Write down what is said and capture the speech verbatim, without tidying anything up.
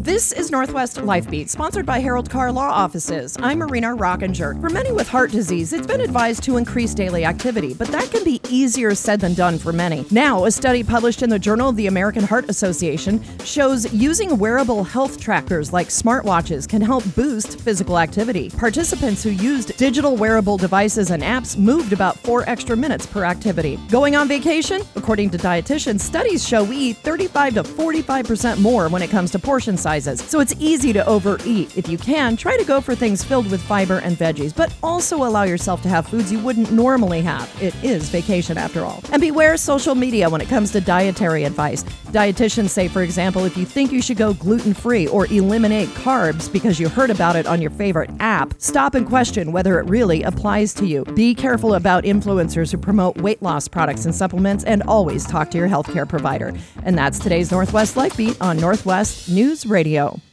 This is Northwest Lifebeat, sponsored by Harold Carr Law Offices. I'm Marina Rockinger. For many with heart disease, it's been advised to increase daily activity, but that can be easier said than done for many. Now, a study published in the Journal of the American Heart Association shows using wearable health trackers like smartwatches can help boost physical activity. Participants who used digital wearable devices and apps moved about four extra minutes per activity. Going on vacation? According to dietitians, studies show we eat thirty-five to forty-five percent more when it comes to portion sizes, so it's easy to overeat. If you can, try to go for things filled with fiber and veggies, but also allow yourself to have foods you wouldn't normally have. It is vacation after all. And beware social media when it comes to dietary advice. Dietitians say, for example, if you think you should go gluten-free or eliminate carbs because you heard about it on your favorite app, stop and question whether it really applies to you. Be careful about influencers who promote weight loss products and supplements, and always talk to your healthcare provider. And that's today's Northwest Lifebeat on Northwest News Radio.